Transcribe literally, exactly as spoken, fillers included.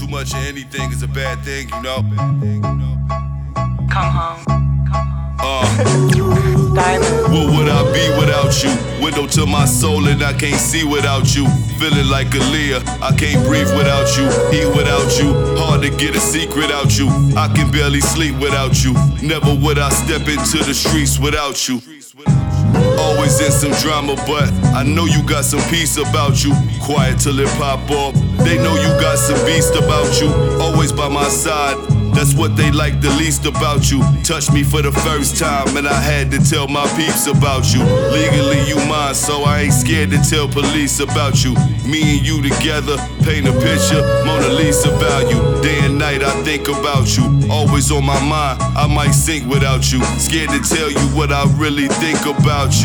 Too much of anything is a bad thing, you know. Come home. Uh, Diamond. what would I be without you? Window to my soul and I can't see without you. Feeling like Aaliyah, I can't breathe without you. Eat without you, hard to get a secret out you. I can barely sleep without you. Never would I step into the streets without you. Always in some drama, but I know you got some peace about you. Quiet till it pop off. They know you got some beast about you. Always by my side, that's what they like the least about you. Touched me for the first time and I had to tell my peeps about you. Legally you mine, so I ain't scared to tell police about you. Me and you together, paint a picture, Mona Lisa value. Day and night I think about you. Always on my mind, I might sink without you. Scared to tell you what I really think about you.